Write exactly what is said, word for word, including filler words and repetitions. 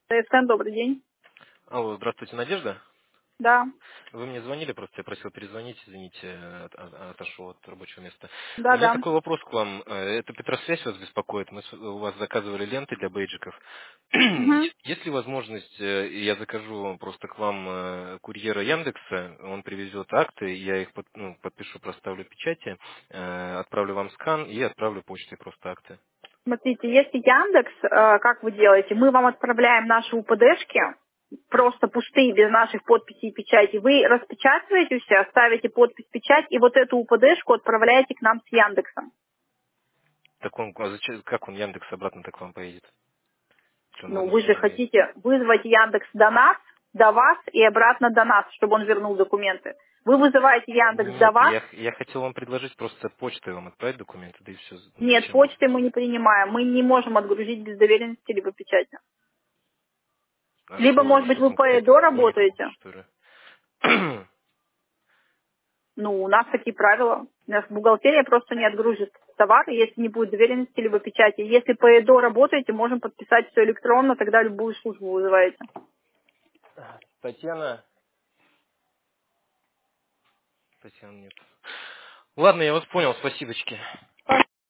ТСН, добрый день. Алло, здравствуйте, Надежда. Да, Вы мне звонили, просто я просил перезвонить, извините, от- от- отошел от рабочего места. У да, меня да. такой вопрос к вам. Э, Это Петросвязь вас беспокоит? Мы с- у вас заказывали ленты для бейджиков. Угу. Есть ли возможность, э, я закажу просто к вам э, курьера Яндекса, он привезет акты, я их под- ну, подпишу, проставлю печати, э, отправлю вам скан и отправлю почтой просто акты. Смотрите, если Яндекс, э, как вы делаете, мы вам отправляем наши УПДшки, просто пустые, без наших подписей и печати. Вы распечатываете все, ставите подпись, печать, и вот эту УПДшку отправляете к нам с Яндексом. Так он, а зачем- как он Яндекс обратно так к вам поедет? Если он в Ну, одном вы же направлении. хотите вызвать Яндекс до нас, до вас и обратно до нас, чтобы он вернул документы. Вы вызываете Яндекс до Нет, вас. я, я хотел вам предложить просто почтой вам отправить документы, да и все. Нет, Зачем? почты мы не принимаем. Мы не можем отгрузить без доверенности либо печати. А Либо, что, может быть, что вы там по какая-то ЭДО уник, работаете. что ли? Ну, у нас такие правила. У нас бухгалтерия просто не отгрузит товар, если не будет доверенности либо печати. Если по ЭДО работаете, можем подписать все электронно, тогда любую службу вызываете. Татьяна? Татьяна нет. Ладно, я вас понял, спасибочки.